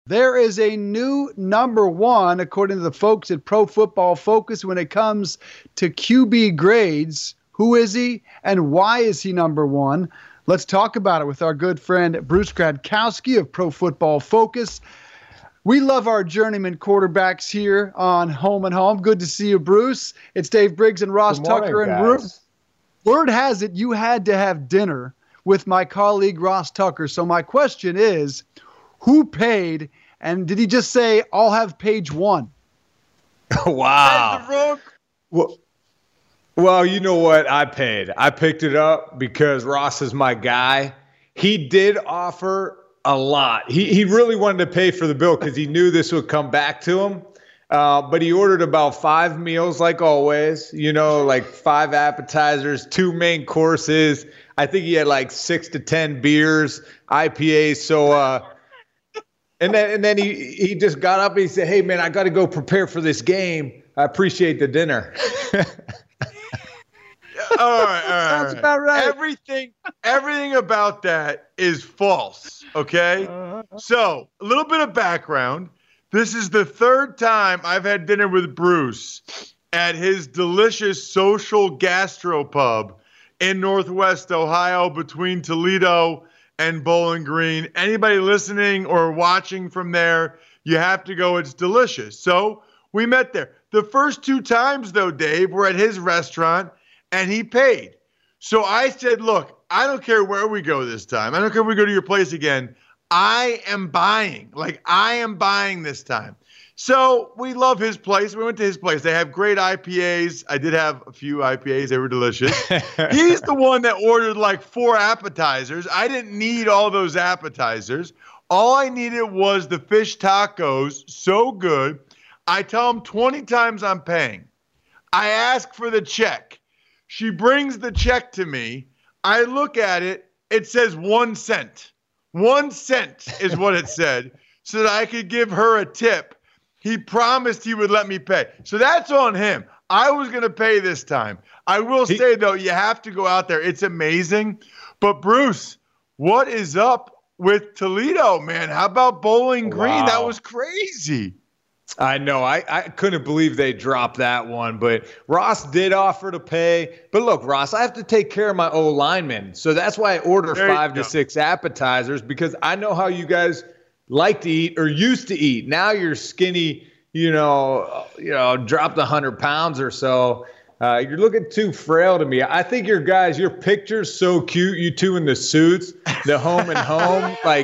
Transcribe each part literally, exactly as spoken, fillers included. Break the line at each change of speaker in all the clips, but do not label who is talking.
There is a new number one, according to the folks at Pro Football Focus, when it comes to Q B grades. Who is he, and why is he number one? Let's talk about it with our good friend Bruce Gradkowski of Pro Football Focus. We love our journeyman quarterbacks here on Home and Home. Good to see you, Bruce. It's Dave Briggs and Ross
Good morning,
Tucker. And
guys.
word has it you had to have dinner with my colleague Ross Tucker. So my question is, who paid, and did he just say, I'll have page one?
Wow. Well, well, you know what? I paid. I picked it up because Ross is my guy. He did offer a lot. He he really wanted to pay for the bill because he knew this would come back to him. Uh, but he ordered about five meals, like always, you know, like five appetizers, two main courses. I think he had like six to ten beers, I P As. So, uh, and then and then he he just got up and he said, "Hey man, I got to go prepare for this game. I appreciate the dinner."
All right, all right.
Sounds about right.
Everything, everything about that is false. Okay. So a little bit of background. This is the third time I've had dinner with Bruce at his delicious social gastropub in Northwest Ohio between Toledo and Bowling Green. Anybody listening or watching from there, you have to go. It's delicious. So we met there. The first two times, though, Dave, were at his restaurant, and he paid. So I said, look, I don't care where we go this time. I don't care if we go to your place again. I am buying. Like, I am buying this time. So we love his place. We went to his place. They have great I P As. I did have a few I P As. They were delicious. He's the one that ordered like four appetizers. I didn't need all those appetizers. All I needed was the fish tacos. So good. I tell him twenty times I'm paying. I ask for the check. She brings the check to me. I look at it. It says one cent. One cent is what it said, so that I could give her a tip. He promised he would let me pay. So that's on him. I was going to pay this time. I will
He-
say, though, you have to go out there. It's amazing. But, Bruce, what is up with Toledo, man? How about Bowling Green?
Wow.
That was crazy.
I know. I, I couldn't believe they dropped that one, but Ross did offer to pay. But look, Ross, I have to take care of my old linemen. So that's why I order
There you
five to
go.
six appetizers, because I know how you guys like to eat or used to eat. Now you're skinny, you know, you know, dropped a hundred pounds or so. Uh, you're looking too frail to me. I think your guys, your picture's so cute. You two in the suits, the home and home, like,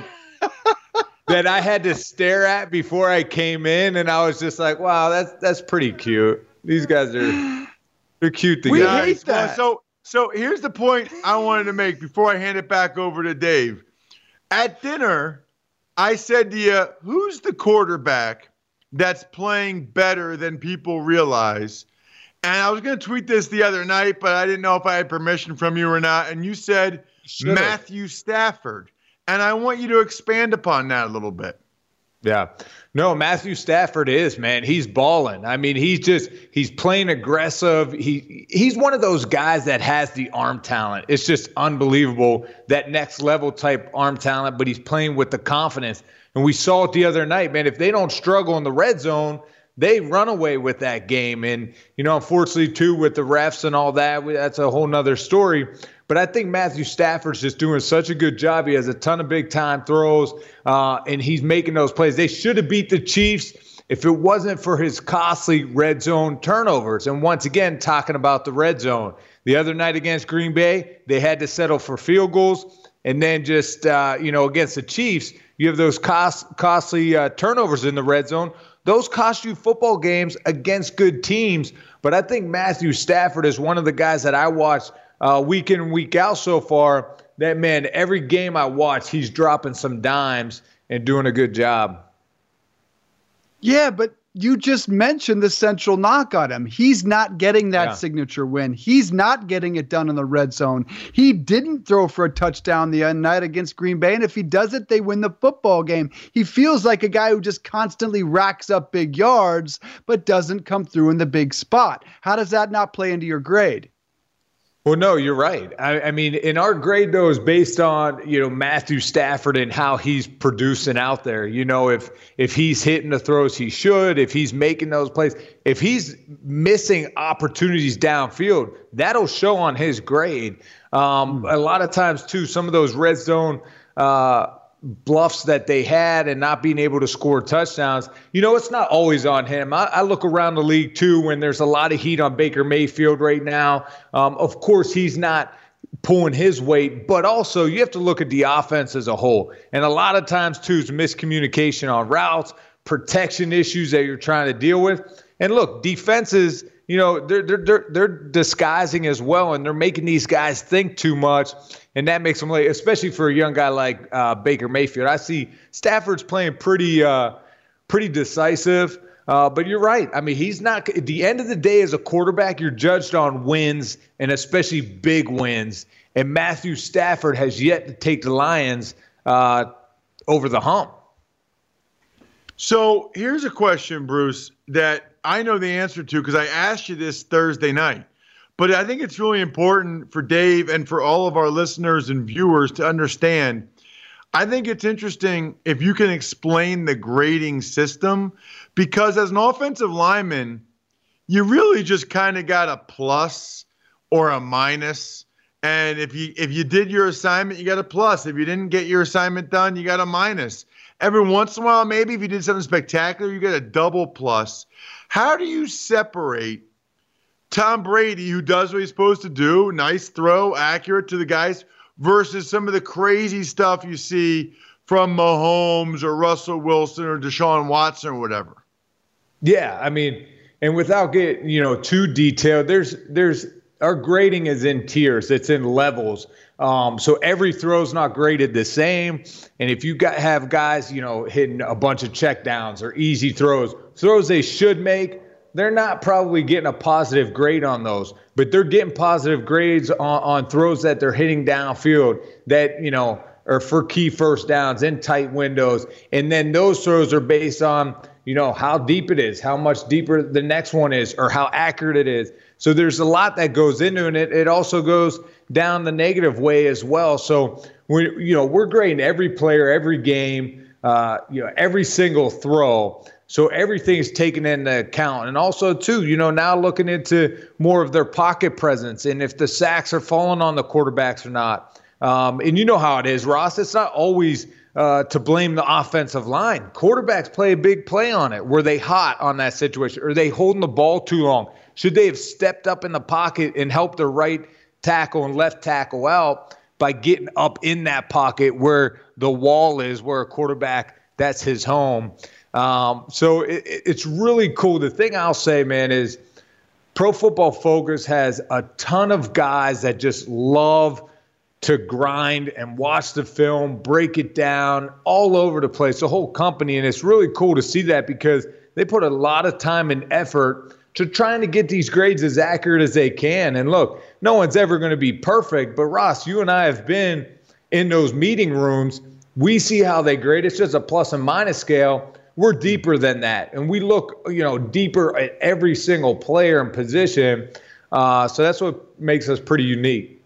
that I had to stare at before I came in, and I was just like, "Wow, that's that's pretty cute. These guys are they're cute
We
together."
hate that.
Well, so, so here's the point I wanted to make before I hand it back over to Dave. At dinner, I said to you, "Who's the quarterback that's playing better than people realize?" And I was going to tweet this the other night, but I didn't know if I had permission from you or not. And you said
Should've.
Matthew Stafford. And I want you to expand upon that a little bit.
Yeah. No, Matthew Stafford is, man. He's balling. I mean, he's just he's playing aggressive. He he's one of those guys that has the arm talent. It's just unbelievable, that next level type arm talent, but he's playing with the confidence. And we saw it the other night, man. If they don't struggle in the red zone, they run away with that game. And, you know, unfortunately, too, with the refs and all that, that's a whole nother story. But I think Matthew Stafford's just doing such a good job. He has a ton of big-time throws, uh, and he's making those plays. They should have beat the Chiefs if it wasn't for his costly red zone turnovers. And once again, talking about the red zone, the other night against Green Bay, they had to settle for field goals. And then just, uh, you know, against the Chiefs, you have those cost, costly uh, turnovers in the red zone. Those cost you football games against good teams. But I think Matthew Stafford is one of the guys that I watch uh, week in and week out so far. That, man, every game I watch, he's dropping some dimes and doing a good job.
Yeah, but you just mentioned the central knock on him. He's not getting that
Yeah.
signature win. He's not getting it done in the red zone. He didn't throw for a touchdown the other night against Green Bay, and if he does it, they win the football game. He feels like a guy who just constantly racks up big yards, but doesn't come through in the big spot. How does that not play into your grade?
Well, no, you're right. I, I mean, in our grade, though, is based on, you know, Matthew Stafford and how he's producing out there. You know, if if he's hitting the throws he should, if he's making those plays, if he's missing opportunities downfield, that'll show on his grade. Um, a lot of times, too, some of those red zone uh bluffs that they had and not being able to score touchdowns, you know, it's not always on him. I, I look around the league, too, when there's a lot of heat on Baker Mayfield right now. Um, of course, he's not pulling his weight, but also you have to look at the offense as a whole. And a lot of times, too, is miscommunication on routes, protection issues that you're trying to deal with. And look, defenses, you know, they're they're they're, they're disguising as well, and they're making these guys think too much. And that makes them late, especially for a young guy like uh, Baker Mayfield. I see Stafford's playing pretty uh, pretty decisive, uh, but you're right. I mean, he's not – at the end of the day as a quarterback, you're judged on wins and especially big wins. And Matthew Stafford has yet to take the Lions uh, over the hump.
So here's a question, Bruce, that I know the answer to because I asked you this Thursday night. But I think it's really important for Dave and for all of our listeners and viewers to understand. I think it's interesting if you can explain the grading system, because as an offensive lineman, you really just kind of got a plus or a minus. And if you if you did your assignment, you got a plus. If you didn't get your assignment done, you got a minus. Every once in a while, maybe if you did something spectacular, you get a double plus. How do you separate Tom Brady, who does what he's supposed to do, nice throw, accurate to the guys, versus some of the crazy stuff you see from Mahomes or Russell Wilson or Deshaun Watson or whatever?
Yeah, I mean, and without getting, you know, too detailed, there's there's our grading is in tiers. It's in levels. Um, so every throw's not graded the same. And if you got have guys, you know, hitting a bunch of checkdowns or easy throws, throws they should make, they're not probably getting a positive grade on those, but they're getting positive grades on, on throws that they're hitting downfield that, you know, are for key first downs in tight windows. And then those throws are based on, you know, how deep it is, how much deeper the next one is, or how accurate it is. So there's a lot that goes into it. It also goes down the negative way as well. So we, you know, we're grading every player, every game, uh, you know, every single throw. So everything's taken into account. And also, too, you know, now looking into more of their pocket presence and if the sacks are falling on the quarterbacks or not. Um, and you know how it is, Ross. It's not always uh, to blame the offensive line. Quarterbacks play a big play on it. Were they hot on that situation? Are they holding the ball too long? Should they have stepped up in the pocket and helped their right tackle and left tackle out by getting up in that pocket where the wall is, where a quarterback, that's his home? Um, so it, it's really cool. The thing I'll say, man, is Pro Football Focus has a ton of guys that just love to grind and watch the film, break it down all over the place, the whole company. And it's really cool to see that because they put a lot of time and effort to trying to get these grades as accurate as they can. And look, no one's ever going to be perfect, but Ross, you and I have been in those meeting rooms. We see how they grade. It's just a plus and minus scale. We're deeper than that, and we look, you know, deeper at every single player and position. Uh, so that's what makes us pretty unique.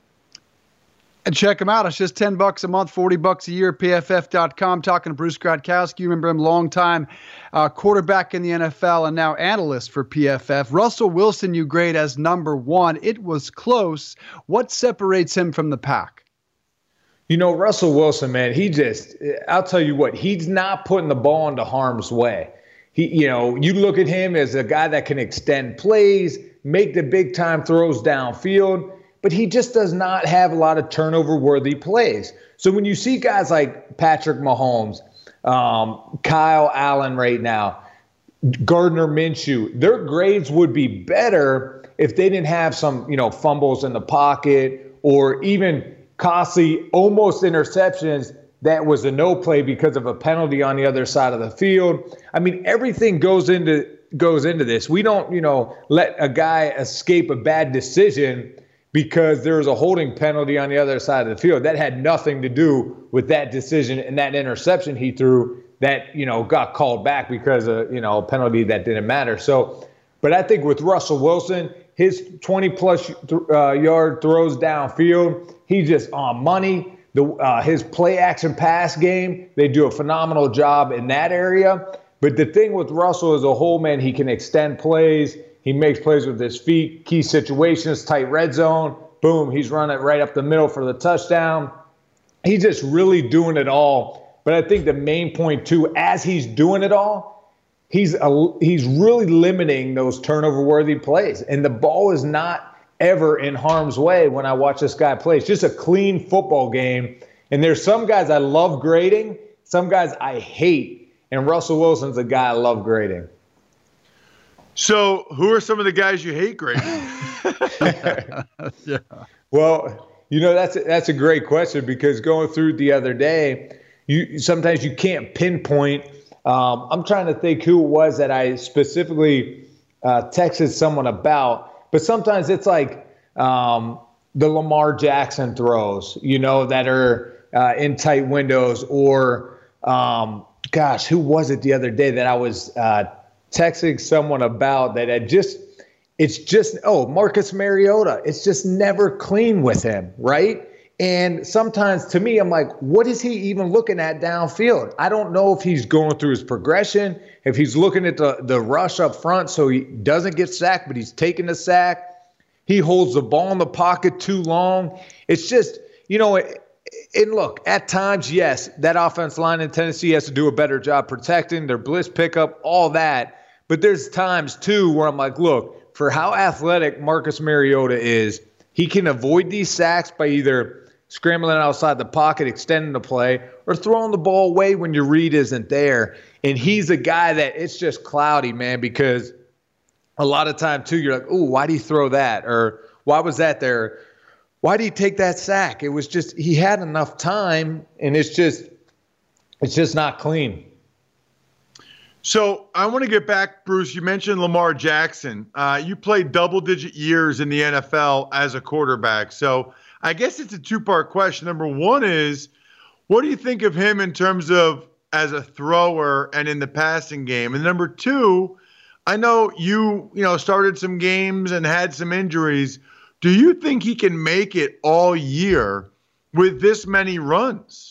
And check them out. It's just ten bucks a month, forty bucks a year, P F F dot com. Talking to Bruce Gradkowski. You remember him, long time uh, quarterback in the N F L and now analyst for P F F. Russell Wilson, you grade as number one. It was close. What separates him from the pack?
You know, Russell Wilson, man, he just, I'll tell you what, he's not putting the ball into harm's way. He, you know, you look at him as a guy that can extend plays, make the big time throws downfield, but he just does not have a lot of turnover worthy plays. So when you see guys like Patrick Mahomes, um, Kyle Allen right now, Gardner Minshew, their grades would be better if they didn't have some, you know, fumbles in the pocket or even costly almost interceptions that was a no play because of a penalty on the other side of the field. I mean, everything goes into goes into this. We don't, you know, let a guy escape a bad decision because there was a holding penalty on the other side of the field. That had nothing to do with that decision and that interception he threw that, you know, got called back because of, you know, a penalty that didn't matter. So, but I think with Russell Wilson, his twenty plus uh, yard throws downfield, he's just on money. The uh, his play action pass game, they do a phenomenal job in that area. But the thing with Russell as a whole, man, he can extend plays. He makes plays with his feet, key situations, tight red zone. Boom, he's running right up the middle for the touchdown. He's just really doing it all. But I think the main point, too, as he's doing it all, he's a, he's really limiting those turnover-worthy plays. And the ball is not ever in harm's way when I watch this guy play. It's just a clean football game. And there's some guys I love grading, some guys I hate. And Russell Wilson's a guy I love grading.
So who are some of the guys you hate grading?
yeah. Well, you know, that's a, that's a great question, because going through the other day, you sometimes you can't pinpoint. Um, I'm trying to think who it was that I specifically uh, texted someone about, but sometimes it's like um, the Lamar Jackson throws, you know, that are uh, in tight windows, or um, gosh, who was it the other day that I was uh, texting someone about that had just, it's just, oh, Marcus Mariota. It's just never clean with him, right? And sometimes to me, I'm like, what is he even looking at downfield? I don't know if he's going through his progression, if he's looking at the, the rush up front so he doesn't get sacked, but he's taking the sack. He holds the ball in the pocket too long. It's just, you know, it, and look, at times, yes, that offense line in Tennessee has to do a better job protecting their blitz pickup, all that. But there's times, too, where I'm like, look, for how athletic Marcus Mariota is, he can avoid these sacks by either scrambling outside the pocket, extending the play, or throwing the ball away when your read isn't there. And he's a guy that it's just cloudy, man, because a lot of time, too, you're like, ooh, why did he throw that? Or why was that there? Why did he take that sack? It was just he had enough time, and it's just it's just not clean.
So I want to get back, Bruce. You mentioned Lamar Jackson. Uh, you played double-digit years in the N F L as a quarterback. So I guess it's a two-part question. Number one is, what do you think of him in terms of as a thrower and in the passing game? And number two, I know you, you know, started some games and had some injuries. Do you think he can make it all year with this many runs?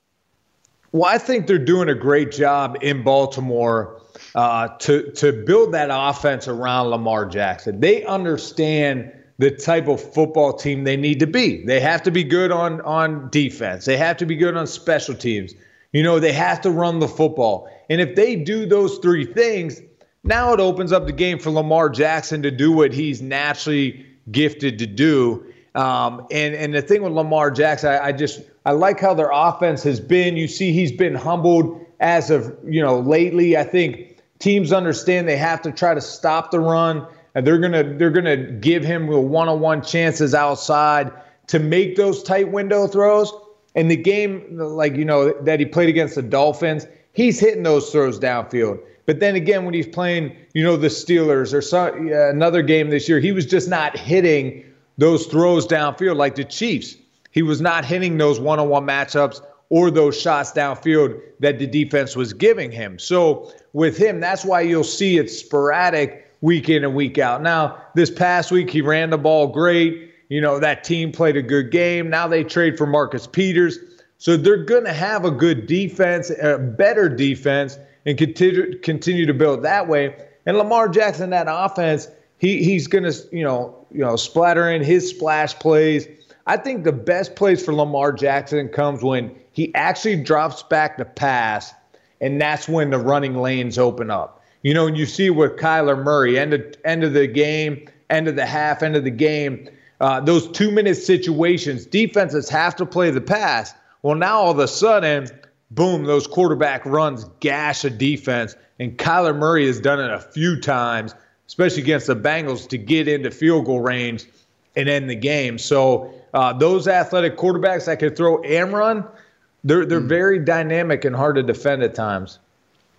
Well, I think they're doing a great job in Baltimore uh, to to build that offense around Lamar Jackson. They understand the type of football team they need to be. They have to be good on, on defense. They have to be good on special teams. You know, they have to run the football. And if they do those three things, now it opens up the game for Lamar Jackson to do what he's naturally gifted to do. Um, and, and the thing with Lamar Jackson, I, I just I like how their offense has been. You see he's been humbled as of, you know, lately. I think teams understand they have to try to stop the run, and they're gonna they're gonna give him one-on-one chances outside to make those tight window throws. And the game, like, you know, that he played against the Dolphins, he's hitting those throws downfield. But then again, when he's playing, you know, the Steelers or some, uh, another game this year, he was just not hitting those throws downfield like the Chiefs. He was not hitting those one-on-one matchups or those shots downfield that the defense was giving him. So with him, that's why you'll see it sporadic week in and week out. Now, this past week, he ran the ball great. You know, that team played a good game. Now they trade for Marcus Peters. So they're going to have a good defense, a better defense, and continue, continue to build that way. And Lamar Jackson, that offense, he he's going to, you know, you know, splatter in his splash plays. I think the best place for Lamar Jackson comes when he actually drops back to pass, and that's when the running lanes open up. You know, and you see with Kyler Murray, end of, end of the game, end of the half, end of the game, uh, those two-minute situations, defenses have to play the pass. Well, now all of a sudden, boom, those quarterback runs gash a defense, and Kyler Murray has done it a few times, especially against the Bengals, to get into field goal range and end the game. So uh, those athletic quarterbacks that can throw and run, they're, they're mm. very dynamic and hard to defend at times.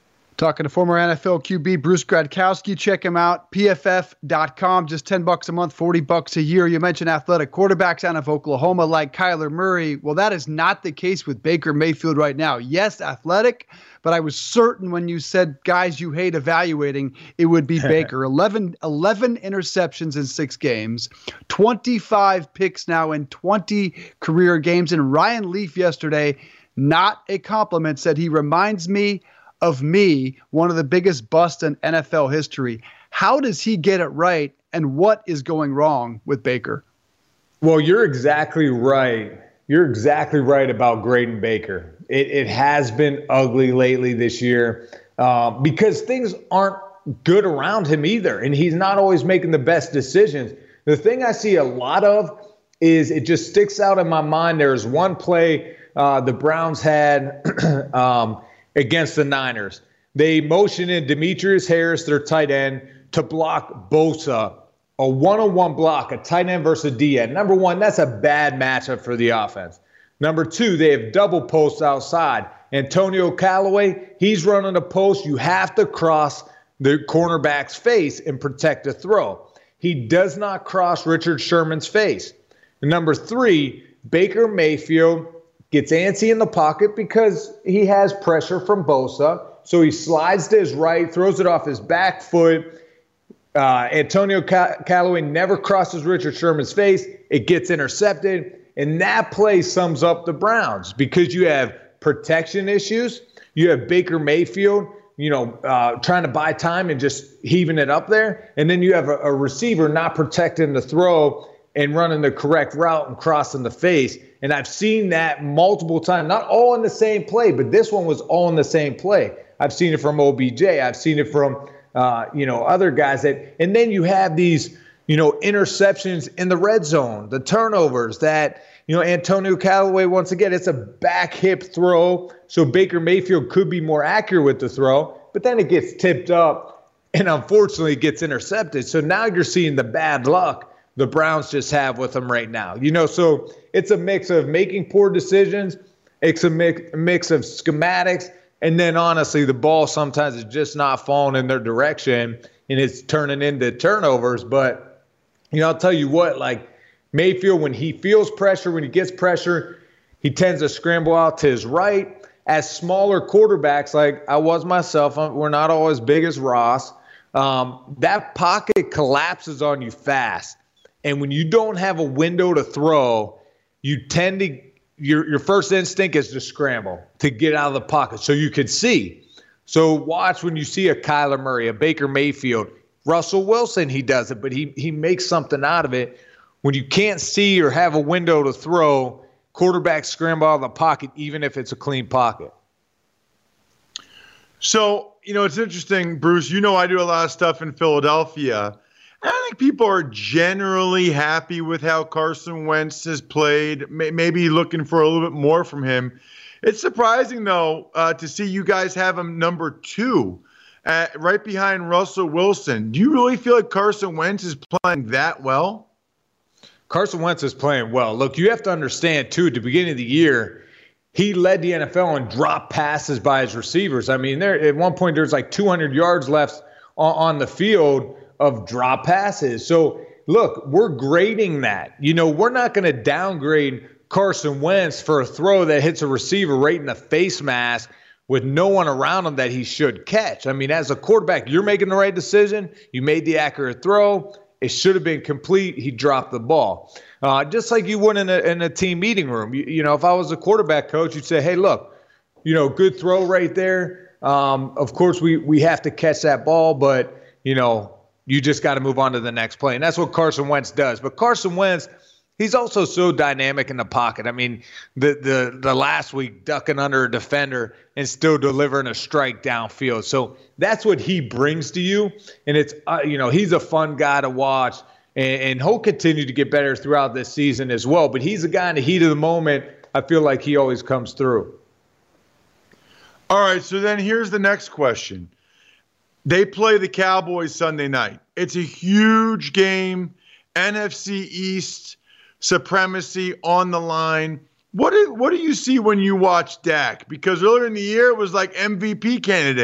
Talking to former N F L Q B Bruce Gradkowski. Check him out, P F F dot com. Just ten bucks a month, forty bucks a year. You mentioned athletic quarterbacks out of Oklahoma like Kyler Murray. Well, that is not the case with Baker Mayfield right now. Yes, athletic, but I was certain when you said guys you hate evaluating, it would be Baker. eleven, eleven interceptions in six games, twenty-five picks now in twenty career games. And Ryan Leaf yesterday, not a compliment, said he reminds me of me, one of the biggest busts in N F L history. How does he get it right, and what is going wrong with Baker?
Well, you're exactly right. You're exactly right about Graydon Baker. It, it has been ugly lately this year uh, because things aren't good around him either, and he's not always making the best decisions. The thing I see a lot of is it just sticks out in my mind. There's one play uh, the Browns had um, against the Niners. They motioned in Demetrius Harris, their tight end, to block Bosa, a one-on-one block, a tight end versus a D end. Number one, that's a bad matchup for the offense. Number two, they have double posts outside. Antonio Callaway, he's running a post. You have to cross the cornerback's face and protect the throw. He does not cross Richard Sherman's face. And number three, Baker Mayfield gets antsy in the pocket because he has pressure from Bosa. So he slides to his right, throws it off his back foot. Uh, Antonio Callaway never crosses Richard Sherman's face. It gets intercepted. And that play sums up the Browns because you have protection issues. You have Baker Mayfield, you know, uh, trying to buy time and just heaving it up there. And then you have a, a receiver not protecting the throw and running the correct route and crossing the face. And I've seen that multiple times, not all in the same play, but this one was all in the same play. I've seen it from O B J. I've seen it from, uh, you know, other guys that, and then you have these, you know, interceptions in the red zone, the turnovers that, you know, Antonio Callaway, once again, it's a back hip throw. So Baker Mayfield could be more accurate with the throw, but then it gets tipped up and unfortunately gets intercepted. So now you're seeing the bad luck the Browns just have with them right now. You know, so it's a mix of making poor decisions. It's a mix, a mix of schematics. And then, honestly, the ball sometimes is just not falling in their direction, and it's turning into turnovers. But, you know, I'll tell you what, like Mayfield, when he feels pressure, when he gets pressure, he tends to scramble out to his right. As smaller quarterbacks, like I was myself, we're not always big as Ross, um, that pocket collapses on you fast. And when you don't have a window to throw, you tend to your your first instinct is to scramble to get out of the pocket so you can see. So watch when you see a Kyler Murray, a Baker Mayfield, Russell Wilson, he does it, but he he makes something out of it. When you can't see or have a window to throw, quarterbacks scramble out of the pocket, even if it's a clean pocket.
So, you know, it's interesting, Bruce. You know I do a lot of stuff in Philadelphia. I think people are generally happy with how Carson Wentz has played, maybe looking for a little bit more from him. It's surprising, though, uh, to see you guys have him number two, uh, right behind Russell Wilson. Do you really feel like Carson Wentz is playing that well?
Carson Wentz is playing well. Look, you have to understand, too, at the beginning of the year, he led the N F L in drop passes by his receivers. I mean, there at one point, there's like two hundred yards left on, on the field of drop passes. So, look, we're grading that. You know, we're not going to downgrade Carson Wentz for a throw that hits a receiver right in the face mask with no one around him that he should catch. I mean, as a quarterback, you're making the right decision. You made the accurate throw. It should have been complete. He dropped the ball. Uh, just like you would in a, in a team meeting room. You, you know, if I was a quarterback coach, you'd say, hey, look, you know, good throw right there. Um, of course, we, we have to catch that ball, but, you know, you just got to move on to the next play. And that's what Carson Wentz does. But Carson Wentz, he's also so dynamic in the pocket. I mean, the the the last week, ducking under a defender and still delivering a strike downfield. So that's what he brings to you. And it's, uh, you know, he's a fun guy to watch. And, and he'll continue to get better throughout this season as well. But he's a guy in the heat of the moment. I feel like he always comes through.
All right, so then here's the next question. They play the Cowboys Sunday night. It's a huge game, N F C East supremacy on the line. What do, what do you see when you watch Dak? Because earlier in the year, it was like M V P candidate.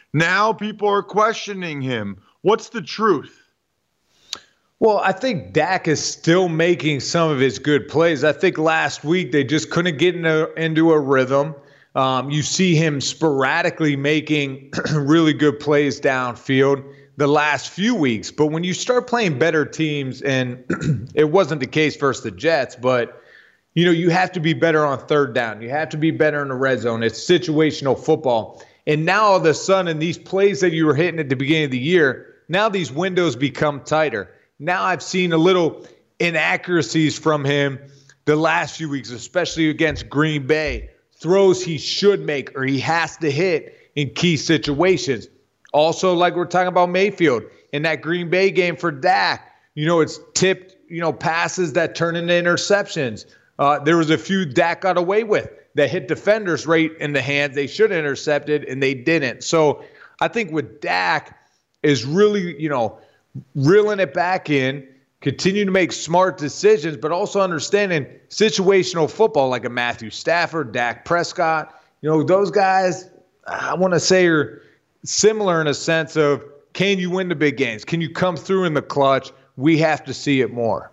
Now people are questioning him. What's the truth?
Well, I think Dak is still making some of his good plays. I think last week they just couldn't get into, into a rhythm. Um, you see him sporadically making really good plays downfield the last few weeks. But when you start playing better teams, and it wasn't the case versus the Jets, but you know, you have to be better on third down. You have to be better in the red zone. It's situational football. And now all of a sudden, these plays that you were hitting at the beginning of the year, now these windows become tighter. Now I've seen a little inaccuracies from him the last few weeks, especially against Green Bay. Throws he should make or he has to hit in key situations. Also, like we're talking about Mayfield in that Green Bay game for Dak, you know, it's tipped, you know, passes that turn into interceptions. Uh, there was a few Dak got away with that hit defenders right in the hands. They should have intercepted, and they didn't. So I think with Dak is really, you know, reeling it back in, continue to make smart decisions, but also understanding situational football like a Matthew Stafford, Dak Prescott. You know, those guys, I want to say, are similar in a sense of, can you win the big games? Can you come through in the clutch? We have to see it more.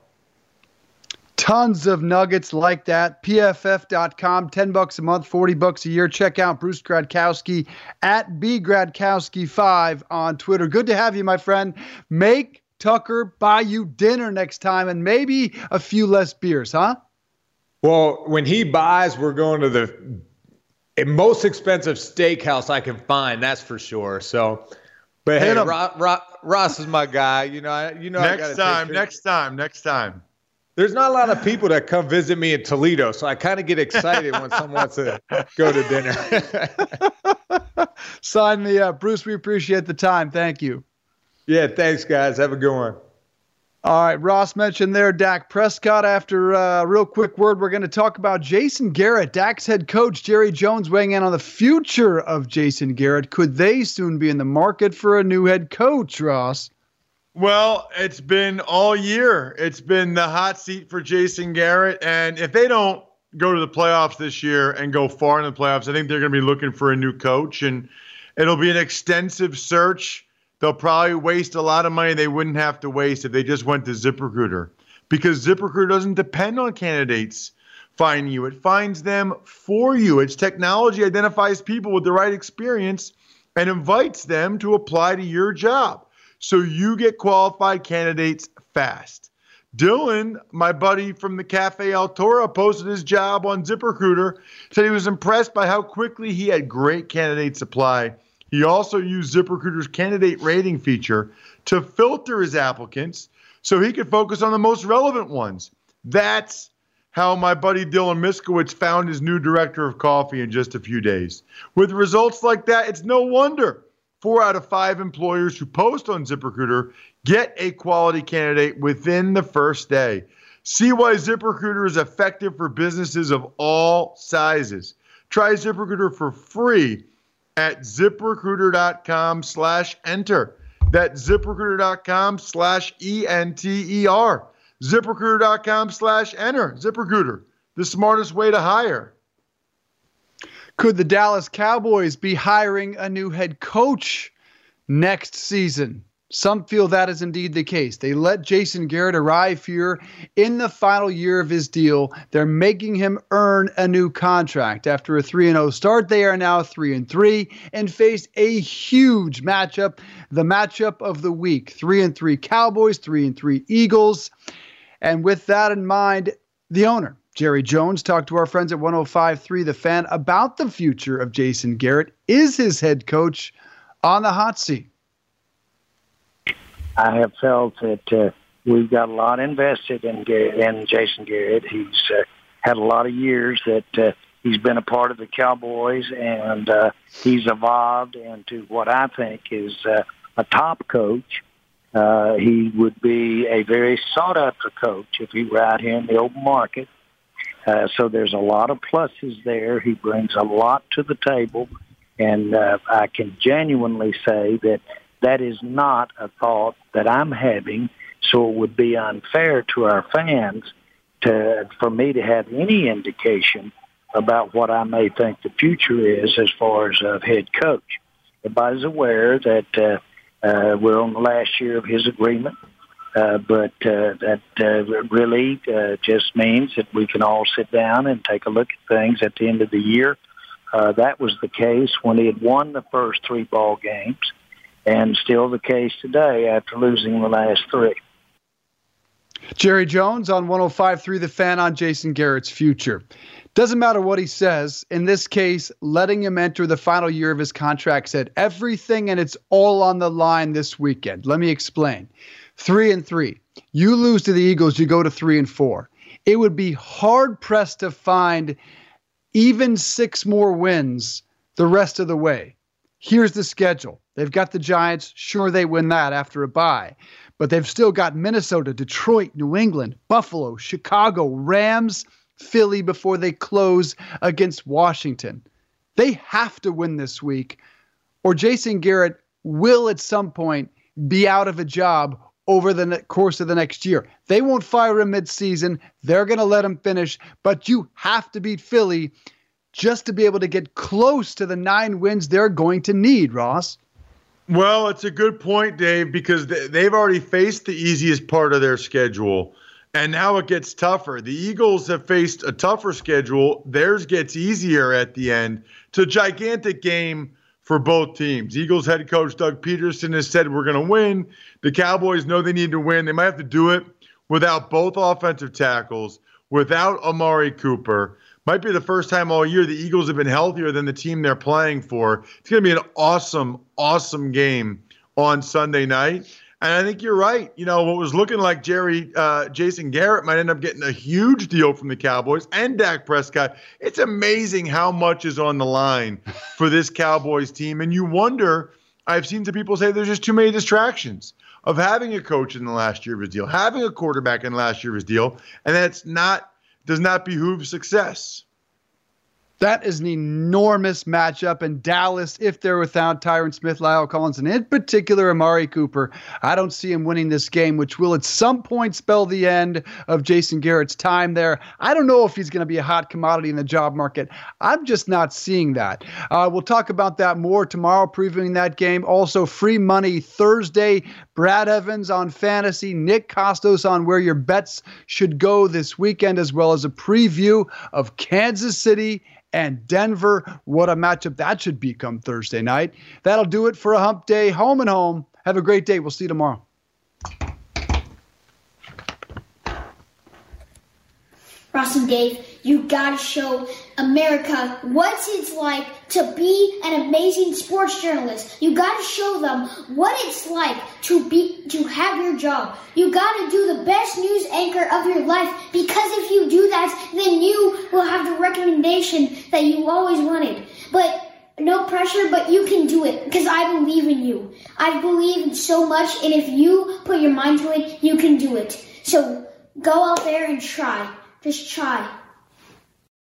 Tons of nuggets like that. P F F dot com, ten bucks a month, forty bucks a year. Check out Bruce Gradkowski at B Gradkowski five on Twitter. Good to have you, my friend. Make Tucker buy you dinner next time and maybe a few less beers, huh?
Well, when he buys, we're going to the most expensive steakhouse I can find, that's for sure. So, but hey, Ross, Ross, Ross is my guy. You know, I, you know.
Next I time, next time, next time.
There's not a lot of people that come visit me in Toledo, so I kind of get excited when someone wants to go to dinner.
Sign me up. Bruce, we appreciate the time. Thank you.
Yeah, thanks, guys. Have a good one.
All right, Ross mentioned there Dak Prescott. After a uh, real quick word, we're going to talk about Jason Garrett. Dak's head coach, Jerry Jones, weighing in on the future of Jason Garrett. Could they soon be in the market for a new head coach, Ross?
Well, it's been all year. It's been the hot seat for Jason Garrett. And if they don't go to the playoffs this year and go far in the playoffs, I think they're going to be looking for a new coach. And it'll be an extensive search. They'll probably waste a lot of money they wouldn't have to waste if they just went to ZipRecruiter. Because ZipRecruiter doesn't depend on candidates finding you. It finds them for you. Its technology identifies people with the right experience and invites them to apply to your job. So you get qualified candidates fast. Dylan, my buddy from the Cafe El Toro, posted his job on ZipRecruiter, said he was impressed by how quickly he had great candidates apply. He also used ZipRecruiter's candidate rating feature to filter his applicants so he could focus on the most relevant ones. That's how my buddy Dylan Miskowitz found his new director of coffee in just a few days. With results like that, it's no wonder Four out of five employers who post on ZipRecruiter get a quality candidate within the first day. See why ZipRecruiter is effective for businesses of all sizes. Try ZipRecruiter for free at ZipRecruiter.com slash enter. That's ZipRecruiter.com slash E N T E R. ZipRecruiter.com slash enter. ZipRecruiter, the smartest way to hire.
Could the Dallas Cowboys be hiring a new head coach next season? Some feel that is indeed the case. They let Jason Garrett arrive here in the final year of his deal. They're making him earn a new contract. After a three and oh start, they are now three and three and face a huge matchup, the matchup of the week. three and three Cowboys, three and three Eagles. And with that in mind, the owner, Jerry Jones, talked to our friends at one oh five point three The Fan about the future of Jason Garrett. Is his head coach on the hot seat?
I have felt that uh, we've got a lot invested in, in Jason Garrett. He's uh, had a lot of years that uh, he's been a part of the Cowboys, and uh, he's evolved into what I think is uh, a top coach. Uh, he would be a very sought-after coach if he were out here in the open market. Uh, so there's a lot of pluses there. He brings a lot to the table, and uh, I can genuinely say that that is not a thought that I'm having, so it would be unfair to our fans to for me to have any indication about what I may think the future is as far as a head coach. everybody's aware that uh, uh, we're on the last year of his agreement. Uh, but uh, that uh, really uh, just means that we can all sit down and take a look at things at the end of the year. Uh, that was the case when he had won the first three ball games, and still the case today after losing the last three.
Jerry Jones on one oh five point three The Fan on Jason Garrett's future. Doesn't matter what he says. In this case, letting him enter the final year of his contract said everything, and it's all on the line this weekend. Let me explain. Three and three. You lose to the Eagles, you go to three and four. It would be hard-pressed to find even six more wins the rest of the way. Here's the schedule. They've got the Giants. Sure, they win that after a bye. But they've still got Minnesota, Detroit, New England, Buffalo, Chicago, Rams, Philly before they close against Washington. They have to win this week, or Jason Garrett will at some point be out of a job over the ne- course of the next year. They won't fire him midseason. They're going to let him finish, but you have to beat Philly just to be able to get close to the nine wins they're going to need, Ross.
Well, it's a good point, Dave, because they've already faced the easiest part of their schedule, and now it gets tougher. The Eagles have faced a tougher schedule. Theirs gets easier at the end. It's a gigantic game for both teams. Eagles head coach Doug Peterson has said we're going to win. The Cowboys know they need to win. They might have to do it without both offensive tackles, without Amari Cooper. Might be the first time all year the Eagles have been healthier than the team they're playing for. It's going to be an awesome, awesome game on Sunday night. And I think you're right. You know, what was looking like Jerry, uh, Jason Garrett might end up getting a huge deal from the Cowboys and Dak Prescott. It's amazing how much is on the line for this Cowboys team. And you wonder, I've seen some people say there's just too many distractions of having a coach in the last year of his deal, having a quarterback in the last year of his deal, and that's not does not behoove success.
That is an enormous matchup, in Dallas, if they're without Tyron Smith, Lyle Collins, and in particular Amari Cooper, I don't see him winning this game, which will at some point spell the end of Jason Garrett's time there. I don't know if he's going to be a hot commodity in the job market. I'm just not seeing that. Uh, we'll talk about that more tomorrow, previewing that game. Also, free money Thursday. Brad Evans on fantasy, Nick Costos on where your bets should go this weekend, as well as a preview of Kansas City and Denver. What a matchup that should be come Thursday night. That'll do it for a hump day, home and home. Have a great day. We'll see you tomorrow.
Ross and Dave, you gotta show America what it's like to be an amazing sports journalist. You gotta show them what it's like to be to have your job. You gotta do the best news anchor of your life, because if you do that, then you will have the recommendation that you always wanted. But no pressure, but you can do it, because I believe in you. I believe so much, and if you put your mind to it, you can do it. So go out there and try. Just try.